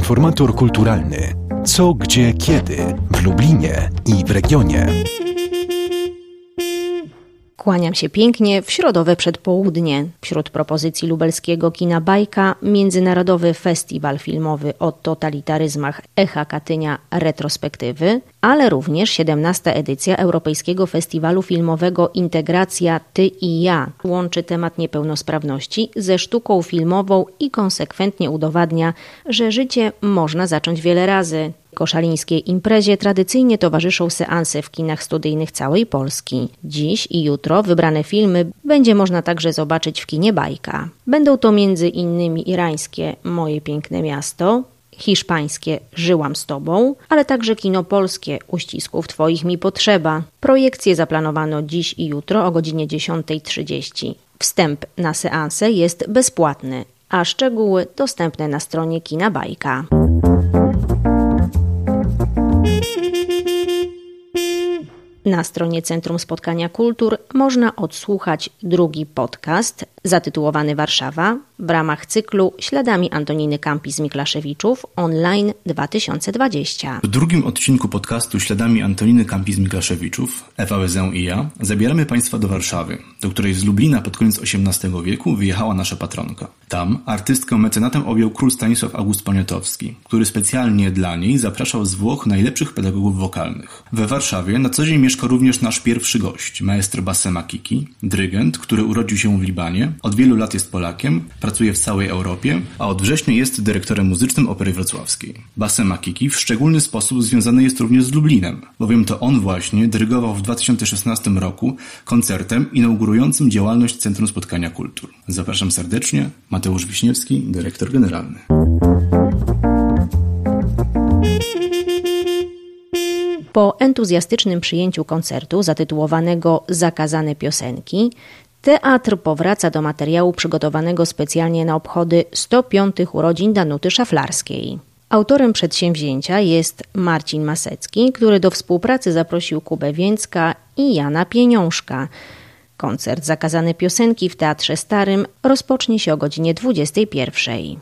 Informator kulturalny. Co, gdzie, kiedy w Lublinie i w regionie. Kłaniam się pięknie w środowe przedpołudnie. Wśród propozycji lubelskiego kina Bajka Międzynarodowy Festiwal Filmowy o totalitaryzmach Echa Katynia retrospektywy, ale również 17. edycja Europejskiego Festiwalu Filmowego Integracja Ty i ja. Łączy temat niepełnosprawności ze sztuką filmową i konsekwentnie udowadnia, że życie można zacząć wiele razy. Koszalińskiej imprezie tradycyjnie towarzyszą seanse w kinach studyjnych całej Polski. Dziś i jutro wybrane filmy będzie można także zobaczyć w kinie Bajka. Będą to m.in. irańskie Moje piękne miasto, hiszpańskie Żyłam z tobą, ale także kino polskie Uścisków twoich mi potrzeba. Projekcje zaplanowano dziś i jutro o godzinie 10:30. Wstęp na seanse jest bezpłatny, a szczegóły dostępne na stronie kina Bajka. Na stronie Centrum Spotkania Kultur można odsłuchać drugi podcast zatytułowany Warszawa w ramach cyklu Śladami Antoniny Kampis-Miklaszewiczów online 2020. W drugim odcinku podcastu Śladami Antoniny Kampis-Miklaszewiczów, Ewa Łezę i ja, zabieramy Państwa do Warszawy, do której z Lublina pod koniec XVIII wieku wyjechała nasza patronka. Tam artystkę mecenatem objął król Stanisław August Poniatowski, który specjalnie dla niej zapraszał z Włoch najlepszych pedagogów wokalnych. We Warszawie na co dzień mieszka również nasz pierwszy gość, maestro Bassem Akiki, dyrygent, który urodził się w Libanie, od wielu lat jest Polakiem, pracuje w całej Europie, a od września jest dyrektorem muzycznym Opery Wrocławskiej. Bassem Akiki w szczególny sposób związany jest również z Lublinem, bowiem to on właśnie dyrygował w 2016 roku koncertem inaugurującym działalność Centrum Spotkania Kultur. Zapraszam serdecznie, Mateusz Wiśniewski, dyrektor generalny. Po entuzjastycznym przyjęciu koncertu zatytułowanego Zakazane piosenki, teatr powraca do materiału przygotowanego specjalnie na obchody 105. urodzin Danuty Szaflarskiej. Autorem przedsięwzięcia jest Marcin Masecki, który do współpracy zaprosił Kubę Więcka i Jana Pieniążka. Koncert Zakazane piosenki w Teatrze Starym rozpocznie się o godzinie 21:00.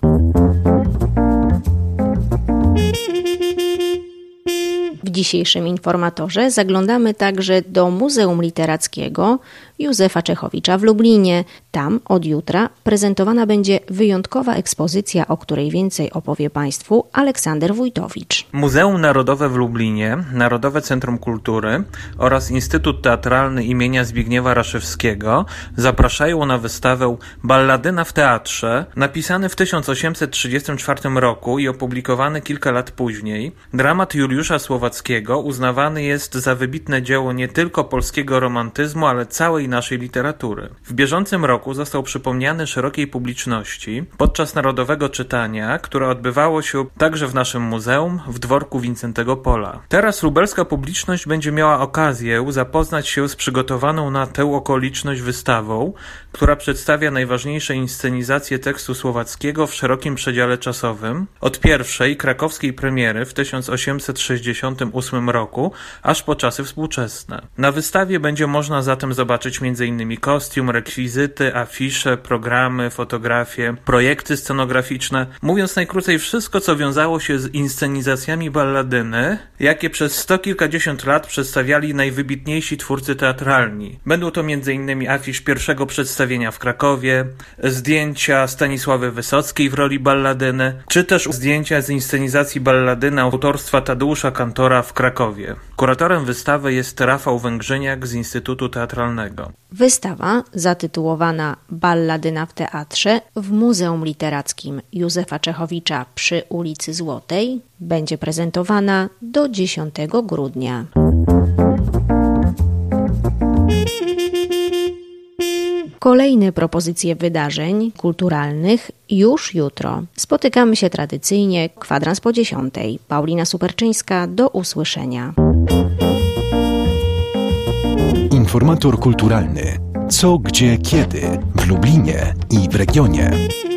W dzisiejszym informatorze zaglądamy także do Muzeum Literackiego Józefa Czechowicza w Lublinie. Tam od jutra prezentowana będzie wyjątkowa ekspozycja, o której więcej opowie Państwu Aleksander Wójtowicz. Muzeum Narodowe w Lublinie, Narodowe Centrum Kultury oraz Instytut Teatralny imienia Zbigniewa Raszewskiego zapraszają na wystawę Balladyna w teatrze, napisany w 1834 roku i opublikowany kilka lat później. Dramat Juliusza Słowackiego uznawany jest za wybitne dzieło nie tylko polskiego romantyzmu, ale całej naszej literatury. W bieżącym roku został przypomniany szerokiej publiczności podczas narodowego czytania, które odbywało się także w naszym muzeum w dworku Wincentego Pola. Teraz lubelska publiczność będzie miała okazję zapoznać się z przygotowaną na tę okoliczność wystawą, która przedstawia najważniejsze inscenizacje tekstu słowackiego w szerokim przedziale czasowym, od pierwszej krakowskiej premiery w 1868 roku, aż po czasy współczesne. Na wystawie będzie można zatem zobaczyć m.in. kostium, rekwizyty, afisze, programy, fotografie, projekty scenograficzne. Mówiąc najkrócej, wszystko, co wiązało się z inscenizacjami balladyny, jakie przez 100 kilkadziesiąt lat przedstawiali najwybitniejsi twórcy teatralni. Będą to m.in. afisz pierwszego przedstawienia w Krakowie, zdjęcia Stanisławy Wysockiej w roli balladyny, czy też zdjęcia z inscenizacji balladyny autorstwa Tadeusza Kantora w Krakowie. Kuratorem wystawy jest Rafał Węgrzyniak z Instytutu Teatralnego. Wystawa zatytułowana Balladyna w teatrze w Muzeum Literackim Józefa Czechowicza przy ulicy Złotej będzie prezentowana do 10 grudnia. Kolejne propozycje wydarzeń kulturalnych już jutro. Spotykamy się tradycyjnie, kwadrans po 10:00. Paulina Superczyńska, do usłyszenia. Informator kulturalny. Co, gdzie, kiedy w Lublinie i w regionie.